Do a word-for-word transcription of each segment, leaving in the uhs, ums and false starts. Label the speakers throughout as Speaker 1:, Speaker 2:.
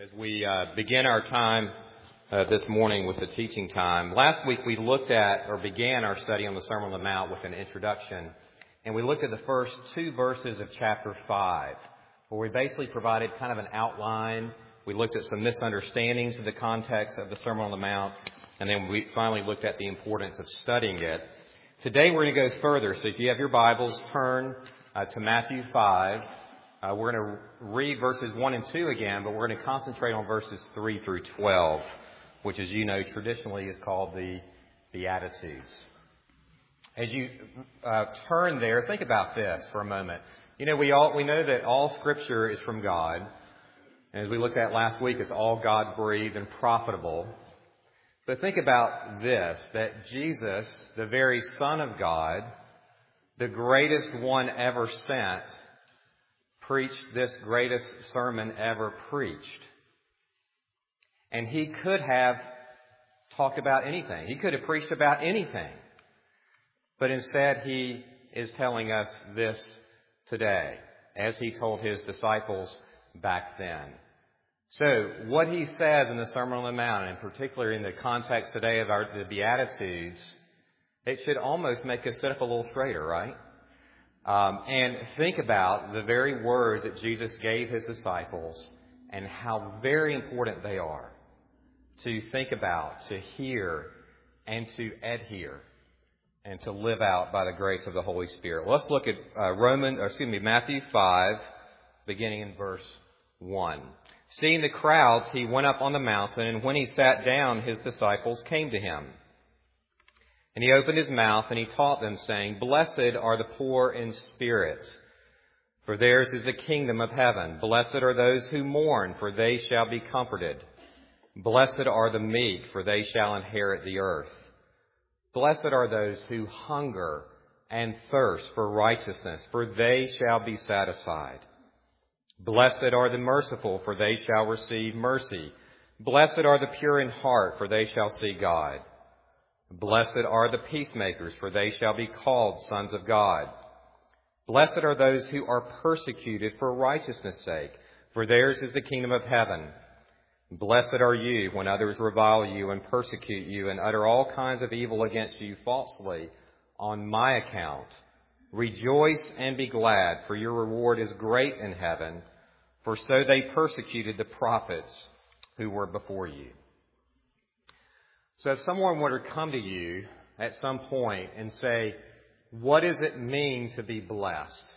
Speaker 1: As we uh, begin our time uh, this morning with the teaching time, last week we looked at or began our study on the Sermon on the Mount with an introduction, and we looked at the first two verses of chapter five, where we basically provided kind of an outline. We looked at some misunderstandings of the context of the Sermon on the Mount, and then we finally looked at the importance of studying it. Today we're going to go further, so if you have your Bibles, turn uh, to Matthew five. Uh, we're going to read verses one and two again, but we're going to concentrate on verses three through twelve, which, as you know, traditionally is called the Beatitudes. As you uh, turn there, think about this for a moment. You know, we all we know that all Scripture is from God, and as we looked at last week, it's all God-breathed and profitable. But think about this, that Jesus, the very Son of God, the greatest one ever sent, preached this greatest sermon ever preached. And he could have talked about anything. He could have preached about anything. But instead, he is telling us this today, as he told his disciples back then. So, what he says in the Sermon on the Mount, and particularly in the context today of our, the Beatitudes, it should almost make us sit up a little straighter, right? Um, and think about the very words that Jesus gave his disciples and how very important they are to think about, to hear, and to adhere, and to live out by the grace of the Holy Spirit. Let's look at uh, Roman, or excuse me, Matthew five, beginning in verse one. Seeing the crowds, he went up on the mountain, and when he sat down, his disciples came to him. And he opened his mouth, and he taught them, saying, Blessed are the poor in spirit, for theirs is the kingdom of heaven. Blessed are those who mourn, for they shall be comforted. Blessed are the meek, for they shall inherit the earth. Blessed are those who hunger and thirst for righteousness, for they shall be satisfied. Blessed are the merciful, for they shall receive mercy. Blessed are the pure in heart, for they shall see God. Blessed are the peacemakers, for they shall be called sons of God. Blessed are those who are persecuted for righteousness' sake, for theirs is the kingdom of heaven. Blessed are you when others revile you and persecute you and utter all kinds of evil against you falsely on my account. Rejoice and be glad, for your reward is great in heaven, for so they persecuted the prophets who were before you. So if someone were to come to you at some point and say, what does it mean to be blessed?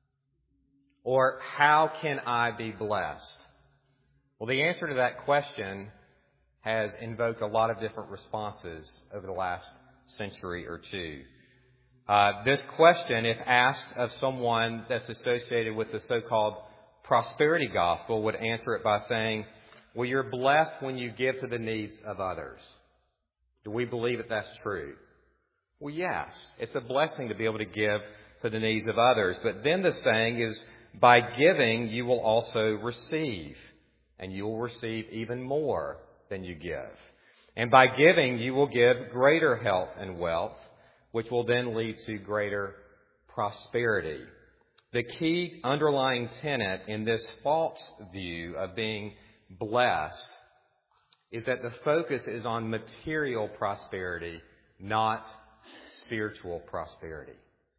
Speaker 1: Or how can I be blessed? Well, the answer to that question has invoked a lot of different responses over the last century or two. Uh, this question, if asked of someone that's associated with the so-called prosperity gospel, would answer it by saying, well, you're blessed when you give to the needs of others. Do we believe that that's true? Well, yes. It's a blessing to be able to give to the needs of others. But then the saying is, by giving, you will also receive. And you will receive even more than you give. And by giving, you will give greater health and wealth, which will then lead to greater prosperity. The key underlying tenet in this false view of being blessed is that the focus is on material prosperity, not spiritual prosperity.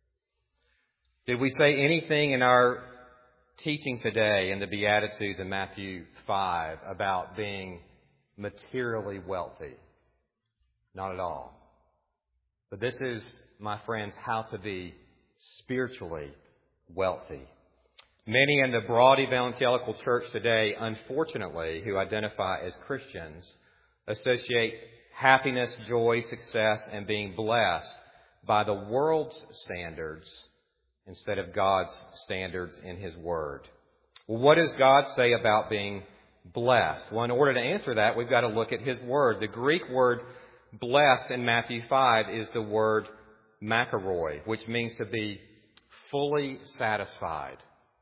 Speaker 1: Did we say anything in our teaching today in the Beatitudes in Matthew five about being materially wealthy? Not at all. But this is, my friends, how to be spiritually wealthy. Many in the broad evangelical church today, unfortunately, who identify as Christians, associate happiness, joy, success, and being blessed by the world's standards instead of God's standards in His Word. Well, what does God say about being blessed? Well, in order to answer that, we've got to look at His Word. The Greek word blessed in Matthew five is the word makaroi, which means to be fully satisfied.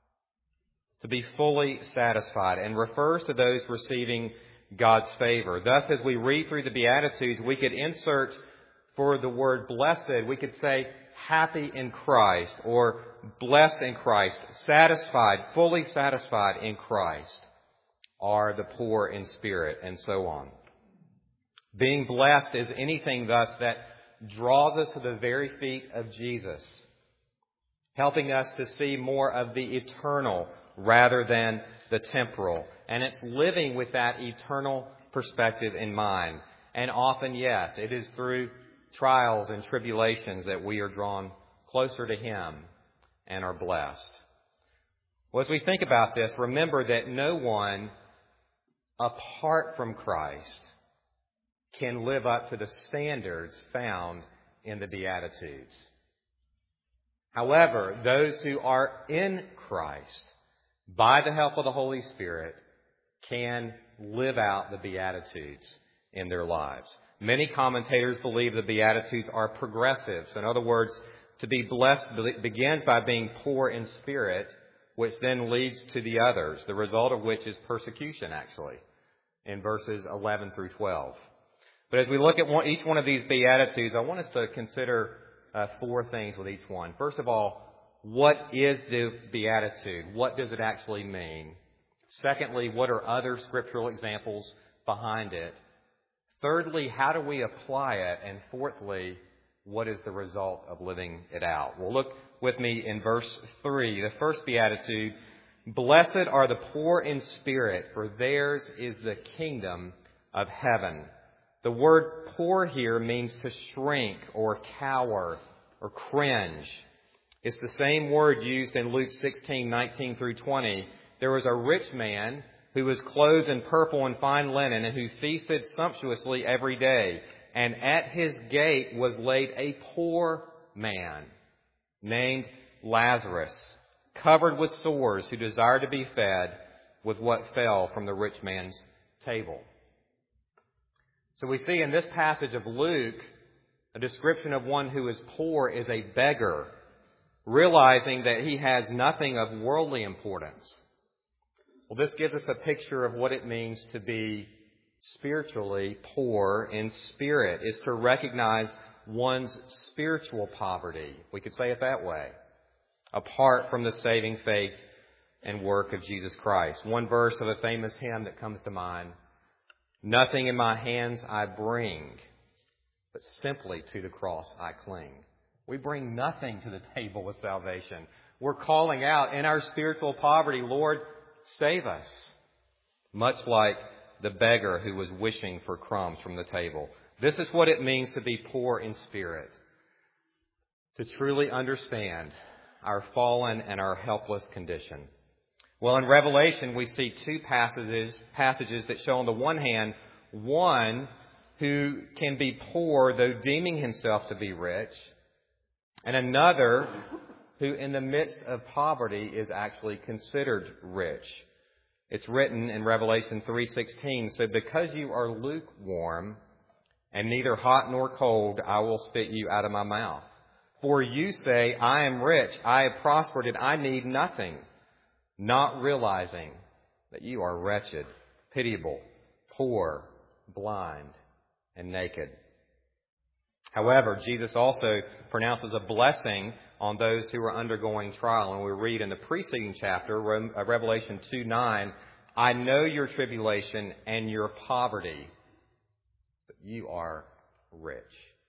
Speaker 1: To be fully satisfied, and refers to those receiving God's favor. Thus, as we read through the Beatitudes, we could insert for the word blessed, we could say happy in Christ, or blessed in Christ, satisfied, fully satisfied in Christ. are the poor in spirit, and so on. Being blessed is anything thus that draws us to the very feet of Jesus, helping us to see more of the eternal rather than the temporal. And it's living with that eternal perspective in mind. And often, yes, it is through trials and tribulations that we are drawn closer to Him and are blessed. Well, as we think about this, remember that no one apart from Christ can live up to the standards found in the Beatitudes. However, those who are in Christ, by the help of the Holy Spirit, can live out the Beatitudes in their lives. Many commentators believe the Beatitudes are progressive. So in other words, to be blessed begins by being poor in spirit, which then leads to the others, the result of which is persecution, actually, in verses eleven through twelve. But as we look at one, each one of these Beatitudes, I want us to consider uh, four things with each one. First of all, what is the Beatitude? What does it actually mean? Secondly, what are other scriptural examples behind it? Thirdly, how do we apply it? And fourthly, what is the result of living it out? Well, look with me in verse three. The first Beatitude, blessed are the poor in spirit, for theirs is the kingdom of heaven. The word poor here means to shrink or cower or cringe. It's the same word used in Luke sixteen, nineteen through twenty. There was a rich man who was clothed in purple and fine linen and who feasted sumptuously every day. And at his gate was laid a poor man named Lazarus, covered with sores, who desired to be fed with what fell from the rich man's table. So we see in this passage of Luke a description of one who is poor is a beggar, realizing that he has nothing of worldly importance. Well, this gives us a picture of what it means to be spiritually poor in spirit, is to recognize one's spiritual poverty, we could say it that way, apart from the saving faith and work of Jesus Christ. One verse of a famous hymn that comes to mind, nothing in my hands I bring, but simply to the cross I cling. We bring nothing to the table of salvation. We're calling out in our spiritual poverty, Lord, save us. Much like the beggar who was wishing for crumbs from the table. This is what it means to be poor in spirit. To truly understand our fallen and our helpless condition. Well, in Revelation, we see two passages, passages that show on the one hand, one who can be poor though deeming himself to be rich, and another who in the midst of poverty is actually considered rich. It's written in Revelation three sixteen, so because you are lukewarm and neither hot nor cold, I will spit you out of my mouth. For you say, I am rich, I have prospered, and I need nothing, not realizing that you are wretched, pitiable, poor, blind, and naked. However, Jesus also pronounces a blessing on those who are undergoing trial. And we read in the preceding chapter, Revelation two nine, I know your tribulation and your poverty, but you are rich.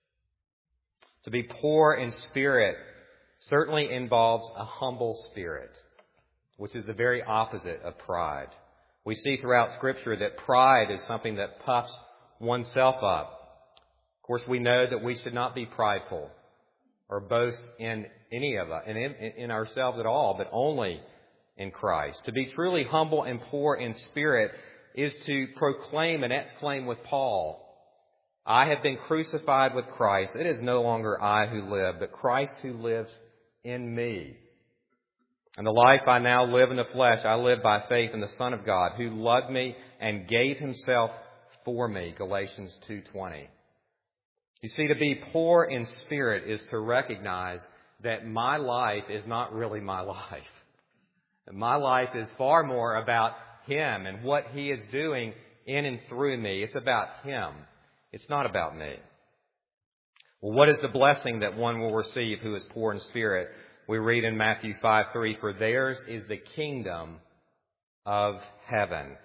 Speaker 1: To be poor in spirit certainly involves a humble spirit, which is the very opposite of pride. We see throughout Scripture that pride is something that puffs oneself up. Of course, we know that we should not be prideful or boast in any of us, in, in ourselves at all, but only in Christ. To be truly humble and poor in spirit is to proclaim and exclaim with Paul, I have been crucified with Christ. It is no longer I who live, but Christ who lives in me. And the life I now live in the flesh, I live by faith in the Son of God, who loved me and gave himself for me. Galatians two twenty. You see, to be poor in spirit is to recognize that my life is not really my life. My life is far more about Him and what He is doing in and through me. It's about Him. It's not about me. Well, what is the blessing that one will receive who is poor in spirit? We read in Matthew five three, for theirs is the kingdom of heaven.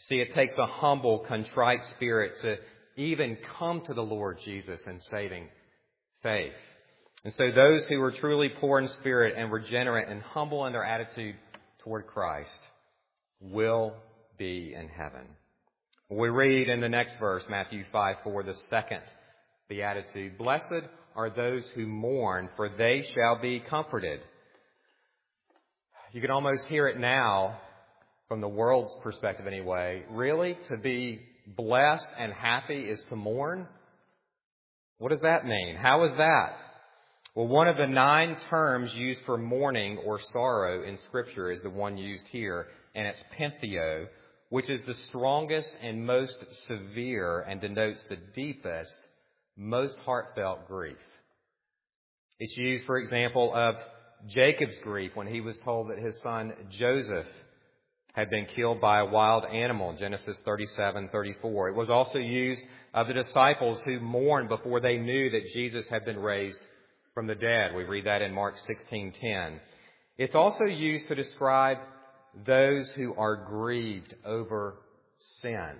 Speaker 1: See, it takes a humble, contrite spirit to even come to the Lord Jesus in saving faith. And so those who are truly poor in spirit and regenerate and humble in their attitude toward Christ will be in heaven. We read in the next verse, Matthew five four, the second beatitude. Blessed are those who mourn, for they shall be comforted. You can almost hear it now, from the world's perspective anyway. Really? To be blessed and happy is to mourn? What does that mean? How is that? Well, one of the nine terms used for mourning or sorrow in Scripture is the one used here, and it's pentheo, which is the strongest and most severe and denotes the deepest, most heartfelt grief. It's used, for example, of Jacob's grief when he was told that his son Joseph had been killed by a wild animal, Genesis thirty-seven thirty-four. It was also used of the disciples who mourned before they knew that Jesus had been raised from the dead. We read that in Mark sixteen ten. It's also used to describe those who are grieved over sin.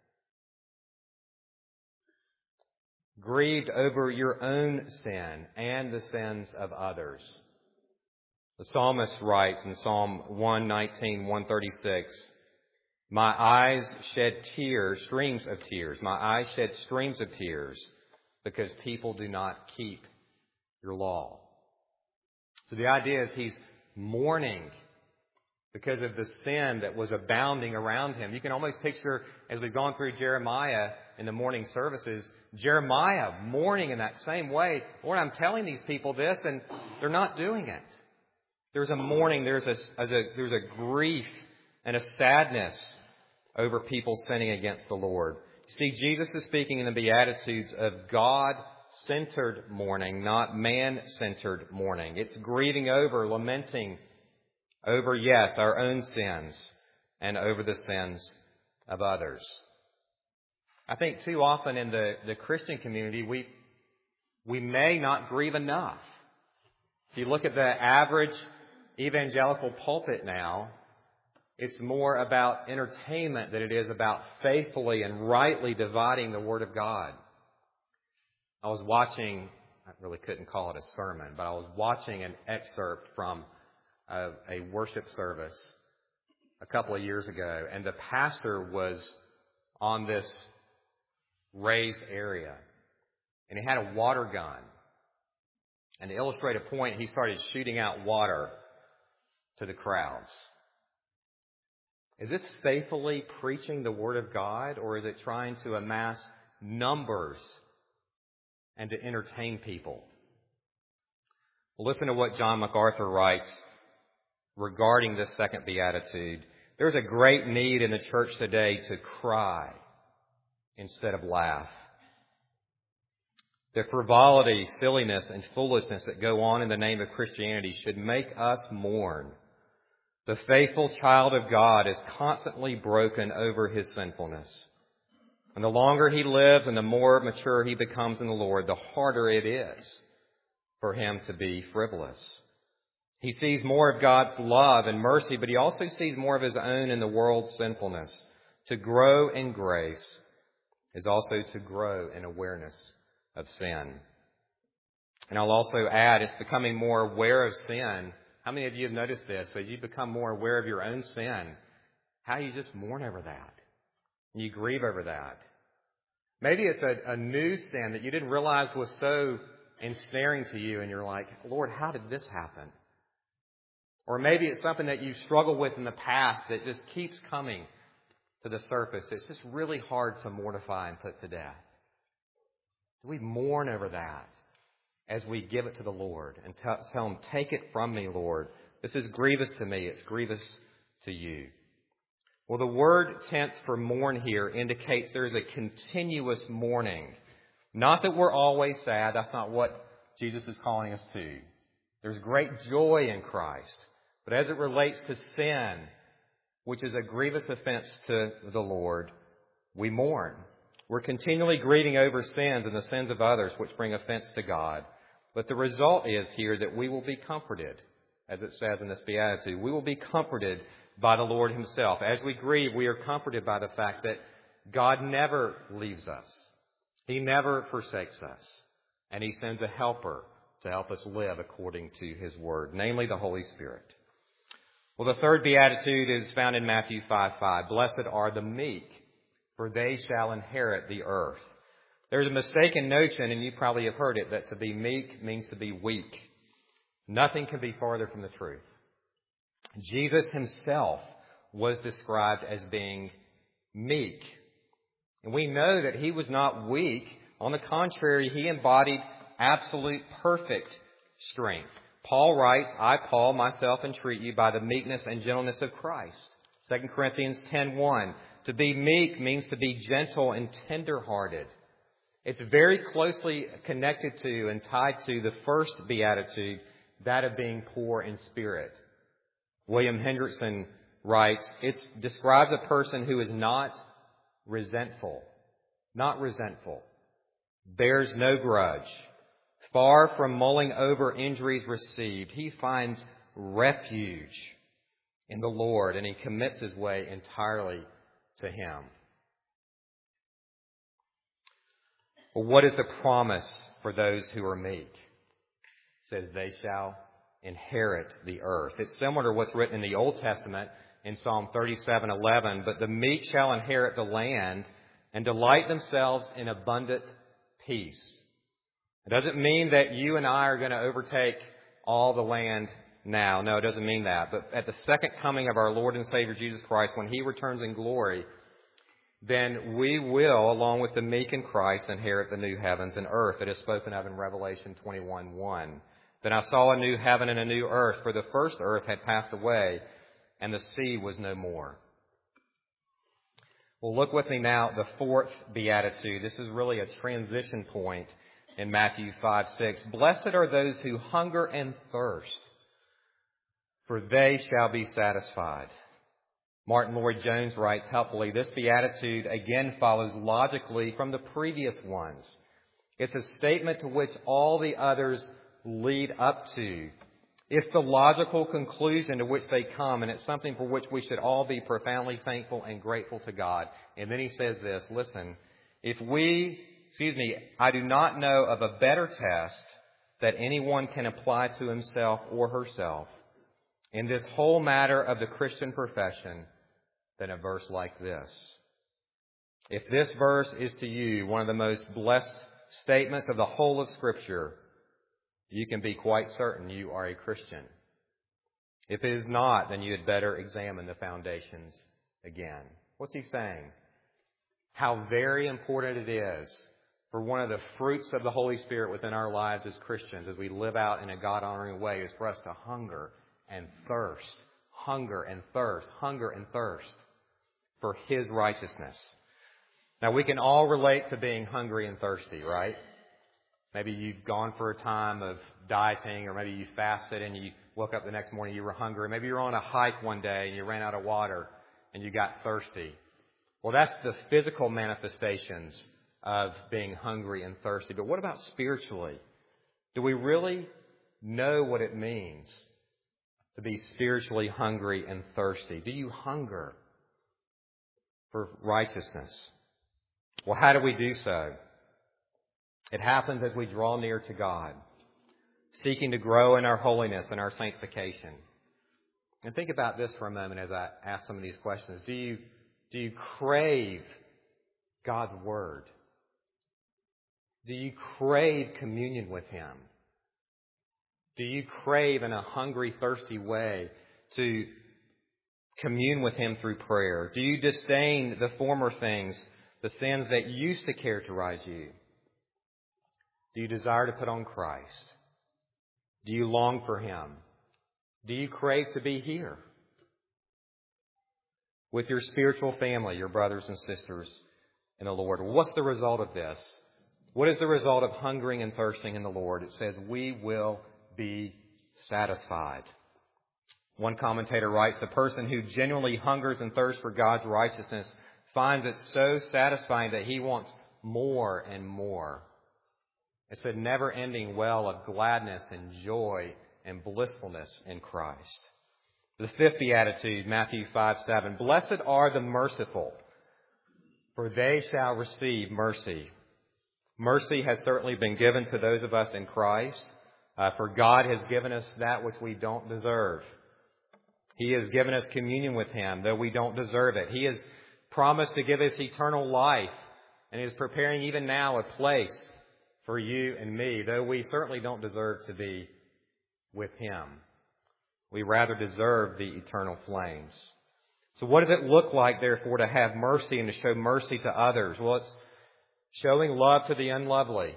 Speaker 1: Grieved over your own sin and the sins of others. The psalmist writes in Psalm one nineteen, one thirty-six, my eyes shed tears, streams of tears. My eyes shed streams of tears because people do not keep your law. So the idea is he's mourning because of the sin that was abounding around him. You can almost picture, as we've gone through Jeremiah in the morning services, Jeremiah mourning in that same way. Lord, I'm telling these people this and they're not doing it. There's a mourning, there's a, a, there's a grief and a sadness over people sinning against the Lord. You see, Jesus is speaking in the Beatitudes of God-centered mourning, not man-centered mourning. It's grieving over, lamenting over, yes, our own sins and over the sins of others. I think too often in the, the Christian community, we, we may not grieve enough. If you look at the average evangelical pulpit now, it's more about entertainment than it is about faithfully and rightly dividing the Word of God. I was watching, I really couldn't call it a sermon, but I was watching an excerpt from a, a worship service a couple of years ago, and the pastor was on this raised area, and he had a water gun. And to illustrate a point, he started shooting out water to the crowds. Is this faithfully preaching the Word of God, or is it trying to amass numbers and to entertain people? Well, listen to what John MacArthur writes regarding this second beatitude. There's a great need in the church today to cry instead of laugh. The frivolity, silliness, and foolishness that go on in the name of Christianity should make us mourn. The faithful child of God is constantly broken over his sinfulness. And the longer he lives and the more mature he becomes in the Lord, the harder it is for him to be frivolous. He sees more of God's love and mercy, but he also sees more of his own in the world's sinfulness. To grow in grace is also to grow in awareness of sin. And I'll also add, it's becoming more aware of sin. How many of you have noticed this? As you become more aware of your own sin, how you just mourn over that. And you grieve over that. Maybe it's a, a new sin that you didn't realize was so ensnaring to you, and you're like, Lord, how did this happen? Or maybe it's something that you've struggled with in the past that just keeps coming to the surface. It's just really hard to mortify and put to death. We mourn over that as we give it to the Lord and tell, tell Him, take it from me, Lord. This is grievous to me. It's grievous to you. Well, the word tense for mourn here indicates there is a continuous mourning. Not that we're always sad. That's not what Jesus is calling us to. There's great joy in Christ. But as it relates to sin, which is a grievous offense to the Lord, we mourn. We're continually grieving over sins and the sins of others which bring offense to God. But the result is here that we will be comforted, as it says in this beatitude. We will be comforted by the Lord himself. As we grieve, we are comforted by the fact that God never leaves us. He never forsakes us. And he sends a helper to help us live according to his word, namely the Holy Spirit. Well, the third beatitude is found in Matthew five five. Blessed are the meek, for they shall inherit the earth. There's a mistaken notion, and you probably have heard it, that to be meek means to be weak. Nothing can be farther from the truth. Jesus himself was described as being meek. And we know that he was not weak. On the contrary, he embodied absolute perfect strength. Paul writes, I, Paul, myself entreat you by the meekness and gentleness of Christ. Second Corinthians ten one. To be meek means to be gentle and tender-hearted. It's very closely connected to and tied to the first beatitude, that of being poor in spirit. William Hendrickson writes, it describes a person who is not resentful, not resentful, bears no grudge. Far from mulling over injuries received, he finds refuge in the Lord, and he commits his way entirely to him. Well, what is the promise for those who are meek? It says they shall inherit the earth. It's similar to what's written in the Old Testament in Psalm thirty-seven eleven. But the meek shall inherit the land and delight themselves in abundant peace. It doesn't mean that you and I are going to overtake all the land now. No, it doesn't mean that. But at the second coming of our Lord and Savior Jesus Christ, when he returns in glory, then we will, along with the meek in Christ, inherit the new heavens and earth that is spoken of in Revelation twenty-one one. Then I saw a new heaven and a new earth, for the first earth had passed away, and the sea was no more. Well, look with me now at the fourth beatitude. This is really a transition point in Matthew five six. Blessed are those who hunger and thirst, for they shall be satisfied. Martin Lloyd-Jones writes helpfully, this beatitude again follows logically from the previous ones. It's a statement to which all the others lead up to. It's the logical conclusion to which they come, and it's something for which we should all be profoundly thankful and grateful to God. And then he says this, listen, if we, excuse me, I do not know of a better test that anyone can apply to himself or herself in this whole matter of the Christian profession than a verse like this. If this verse is to you one of the most blessed statements of the whole of Scripture, you can be quite certain you are a Christian. If it is not, then you had better examine the foundations again. What's he saying? How very important it is for one of the fruits of the Holy Spirit within our lives as Christians, as we live out in a God-honoring way, is for us to hunger and thirst, hunger and thirst, hunger and thirst for his righteousness. Now, we can all relate to being hungry and thirsty, right? Maybe you've gone for a time of dieting, or maybe you fasted and you woke up the next morning, you were hungry. Maybe you're on a hike one day and you ran out of water and you got thirsty. Well, that's the physical manifestations of being hungry and thirsty. But what about spiritually? Do we really know what it means to be spiritually hungry and thirsty? Do you hunger for righteousness? Well, how do we do so? It happens as we draw near to God, seeking to grow in our holiness and our sanctification. And think about this for a moment as I ask some of these questions. Do you, do you crave God's Word? Do you crave communion with Him? Do you crave in a hungry, thirsty way to commune with Him through prayer? Do you disdain the former things, the sins that used to characterize you? Do you desire to put on Christ? Do you long for Him? Do you crave to be here with your spiritual family, your brothers and sisters in the Lord? What's the result of this? What is the result of hungering and thirsting in the Lord? It says, we will be satisfied. One commentator writes, the person who genuinely hungers and thirsts for God's righteousness finds it so satisfying that he wants more and more. It's a never-ending well of gladness and joy and blissfulness in Christ. The fifth beatitude, Matthew five seven. Blessed are the merciful, for they shall receive mercy. Mercy has certainly been given to those of us in Christ, uh, for God has given us that which we don't deserve. He has given us communion with Him, though we don't deserve it. He has promised to give us eternal life, and is preparing even now a place for you and me, though we certainly don't deserve to be with Him. We rather deserve the eternal flames. So what does it look like, therefore, to have mercy and to show mercy to others? Well, it's showing love to the unlovely.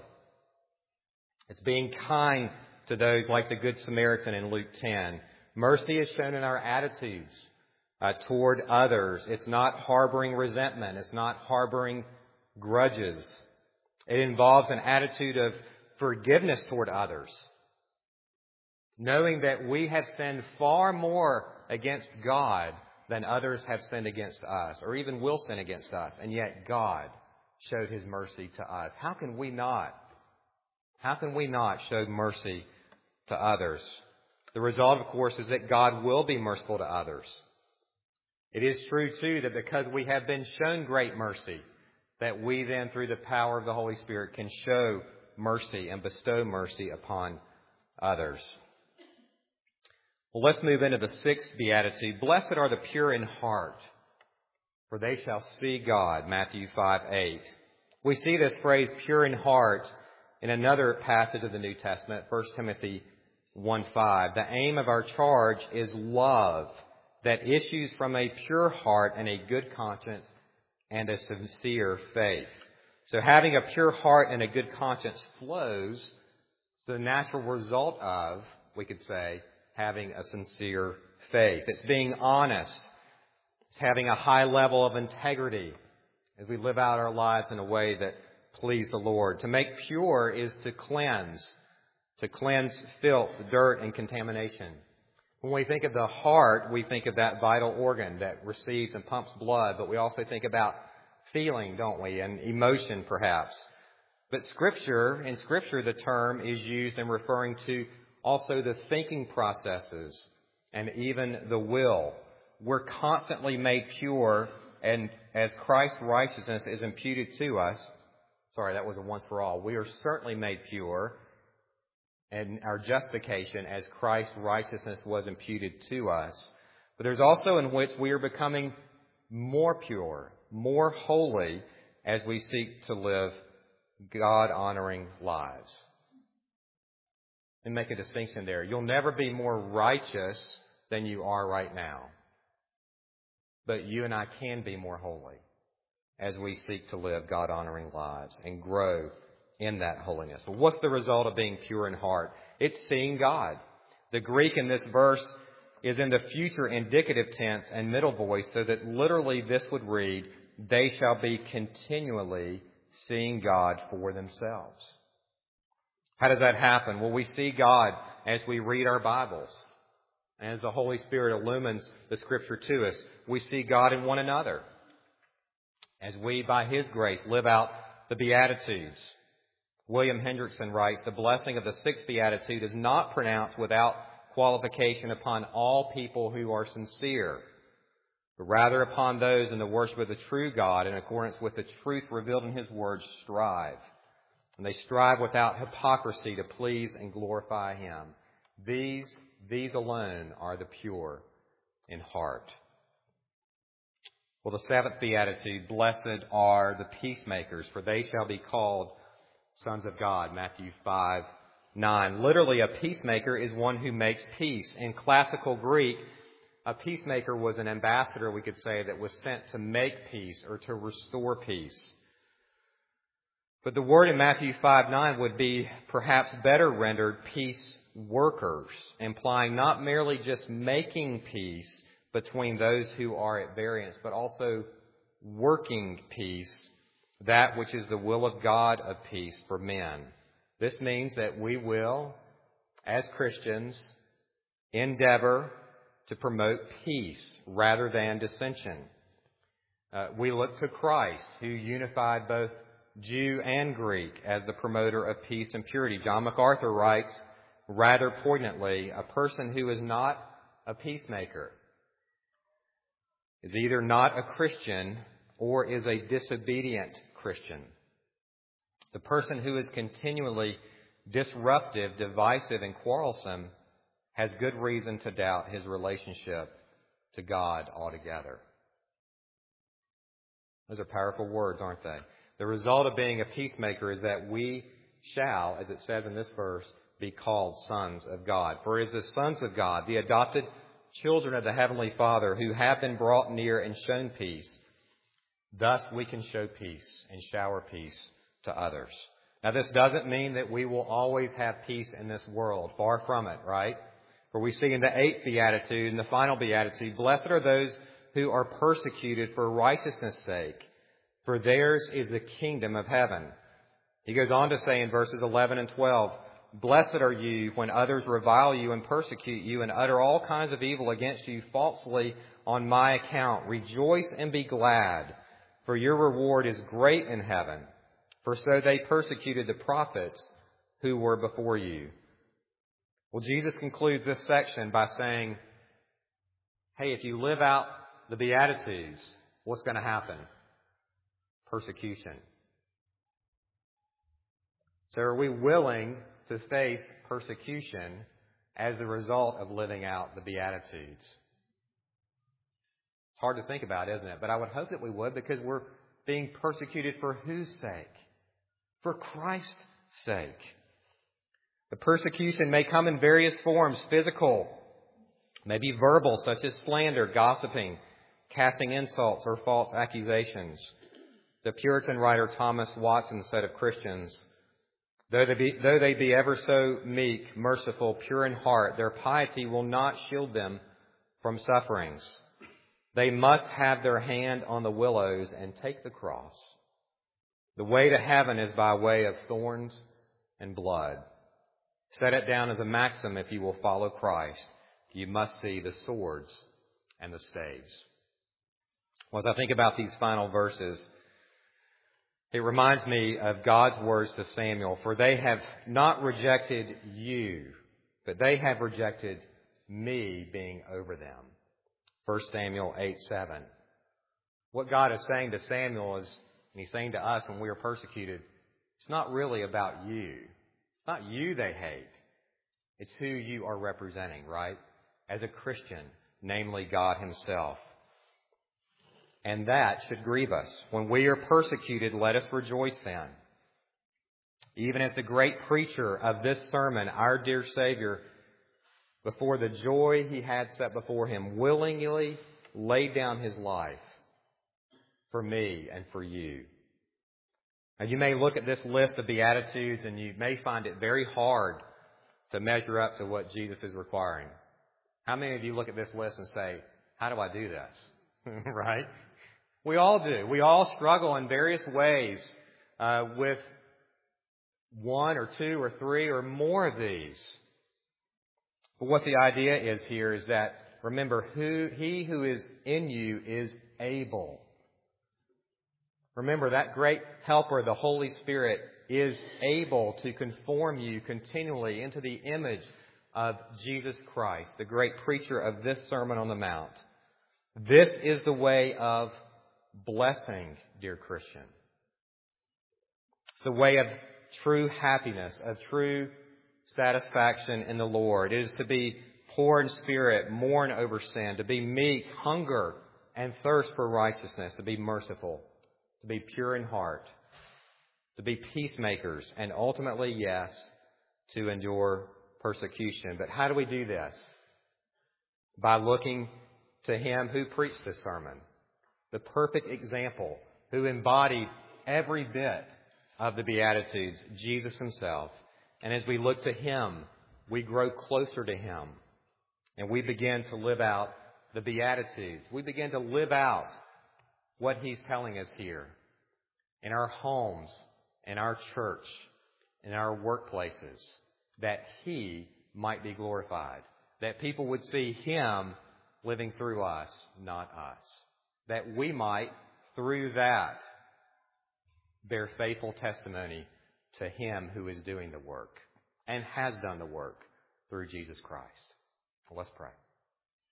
Speaker 1: It's being kind to those like the Good Samaritan in Luke ten. Mercy is shown in our attitudes uh, toward others. It's not harboring resentment. It's not harboring grudges. It involves an attitude of forgiveness toward others, knowing that we have sinned far more against God than others have sinned against us, or even will sin against us, and yet God showed His mercy to us. How can we not? How can we not show mercy to others? The result, of course, is that God will be merciful to others. It is true, too, that because we have been shown great mercy, that we then, through the power of the Holy Spirit, can show mercy and bestow mercy upon others. Well, let's move into the sixth beatitude. Blessed are the pure in heart, for they shall see God, Matthew five eight. We see this phrase, pure in heart, in another passage of the New Testament, First Timothy one five. The aim of our charge is love that issues from a pure heart and a good conscience and a sincere faith. So having a pure heart and a good conscience flows the natural result of, we could say, having a sincere faith. It's being honest. It's having a high level of integrity as we live out our lives in a way that please the Lord. To make pure is to cleanse, to cleanse filth, dirt, and contamination. When we think of the heart, we think of that vital organ that receives and pumps blood, but we also think about feeling, don't we, and emotion perhaps. But Scripture, in Scripture, the term is used in referring to also the thinking processes and even the will. We're constantly made pure, and as Christ's righteousness is imputed to us, sorry, that was a once for all. We are certainly made pure, and our justification as Christ's righteousness was imputed to us. But there's also in which we are becoming more pure, more holy as we seek to live God-honoring lives. And make a distinction there. You'll never be more righteous than you are right now. But you and I can be more holy as we seek to live God-honoring lives and grow in that holiness. Well, what's the result of being pure in heart? It's seeing God. The Greek in this verse is in the future indicative tense and middle voice, so that literally this would read, they shall be continually seeing God for themselves. How does that happen? Well, we see God as we read our Bibles. And as the Holy Spirit illumines the Scripture to us, we see God in one another. As we, by His grace, live out the Beatitudes. William Hendrickson writes, the blessing of the sixth Beatitude is not pronounced without qualification upon all people who are sincere, but rather upon those in the worship of the true God in accordance with the truth revealed in His Word strive. And they strive without hypocrisy to please and glorify Him. These, these alone are the pure in heart. Well, the seventh Beatitude, blessed are the peacemakers, for they shall be called sons of God, Matthew five nine. Literally, a peacemaker is one who makes peace. In classical Greek, a peacemaker was an ambassador, we could say, that was sent to make peace or to restore peace. But the word in Matthew five nine would be perhaps better rendered peace workers, implying not merely just making peace between those who are at variance, but also working peace, that which is the will of God of peace for men. This means that we will, as Christians, endeavor to promote peace rather than dissension. Uh, we look to Christ, who unified both Jew and Greek, as the promoter of peace and purity. John MacArthur writes rather poignantly, a person who is not a peacemaker is either not a Christian or is a disobedient Christian. The person who is continually disruptive, divisive, and quarrelsome has good reason to doubt his relationship to God altogether. Those are powerful words, aren't they? The result of being a peacemaker is that we shall, as it says in this verse, be called sons of God. For it is the sons of God, the adopted children of the Heavenly Father, who have been brought near and shown peace. Thus we can show peace and shower peace to others. Now, this doesn't mean that we will always have peace in this world. Far from it, right? For we see in the eighth beatitude, in the final beatitude, blessed are those who are persecuted for righteousness' sake, for theirs is the kingdom of heaven. He goes on to say in verses eleven and twelve, blessed are you when others revile you and persecute you and utter all kinds of evil against you falsely on my account. Rejoice and be glad, for your reward is great in heaven. For so they persecuted the prophets who were before you. Well, Jesus concludes this section by saying, hey, if you live out the Beatitudes, what's going to happen? Persecution. So are we willing to face persecution as a result of living out the Beatitudes? It's hard to think about, isn't it? But I would hope that we would, because we're being persecuted for whose sake? For Christ's sake. The persecution may come in various forms, physical, maybe verbal, such as slander, gossiping, casting insults, or false accusations. The Puritan writer Thomas Watson said of Christians, Though they, be, though they be ever so meek, merciful, pure in heart, their piety will not shield them from sufferings. They must have their hand on the willows and take the cross. The way to heaven is by way of thorns and blood. Set it down as a maxim if you will follow Christ. You must see the swords and the staves. Well, as I think about these final verses, it reminds me of God's words to Samuel, for they have not rejected you, but they have rejected me being over them. First Samuel eight seven. What God is saying to Samuel is, and He's saying to us when we are persecuted, it's not really about you. It's not you they hate. It's who you are representing, right? As a Christian, namely God Himself. And that should grieve us. When we are persecuted, let us rejoice then. Even as the great preacher of this sermon, our dear Savior, before the joy He had set before Him, willingly laid down His life for me and for you. Now, you may look at this list of Beatitudes and you may find it very hard to measure up to what Jesus is requiring. How many of you look at this list and say, how do I do this? Right? We all do. We all struggle in various ways uh, with one or two or three or more of these. But what the idea is here is that, remember, who He who is in you is able. Remember, that great helper, the Holy Spirit, is able to conform you continually into the image of Jesus Christ, the great preacher of this Sermon on the Mount. This is the way of blessing, dear Christian. It's the way of true happiness, of true satisfaction in the Lord. It is to be poor in spirit, mourn over sin, to be meek, hunger and thirst for righteousness, to be merciful, to be pure in heart, to be peacemakers, and ultimately, yes, to endure persecution. But how do we do this? By looking to Him who preached this sermon, the perfect example, who embodied every bit of the Beatitudes, Jesus Himself. And as we look to Him, we grow closer to Him. And we begin to live out the Beatitudes. We begin to live out what He's telling us here in our homes, in our church, in our workplaces, that He might be glorified, that people would see Him living through us, not us, that we might, through that, bear faithful testimony to Him who is doing the work and has done the work through Jesus Christ. Let's pray.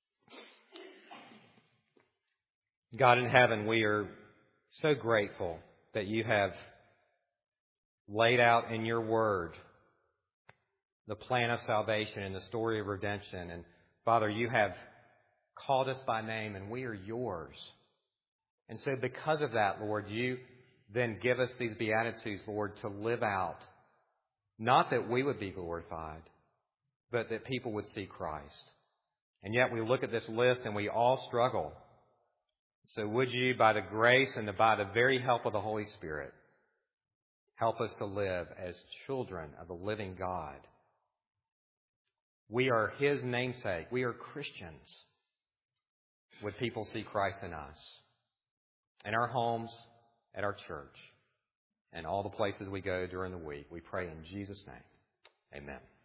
Speaker 1: God in heaven, we are so grateful that you have laid out in your word the plan of salvation and the story of redemption. And Father, you have called us by name and we are yours. And so because of that, Lord, you then give us these beatitudes, Lord, to live out. Not that we would be glorified, but that people would see Christ. And yet we look at this list and we all struggle. So would you, by the grace and by the very help of the Holy Spirit, help us to live as children of the living God. We are His namesake. We are Christians. Would people see Christ in us? In our homes, at our church, and all the places we go during the week. We pray in Jesus' name. Amen.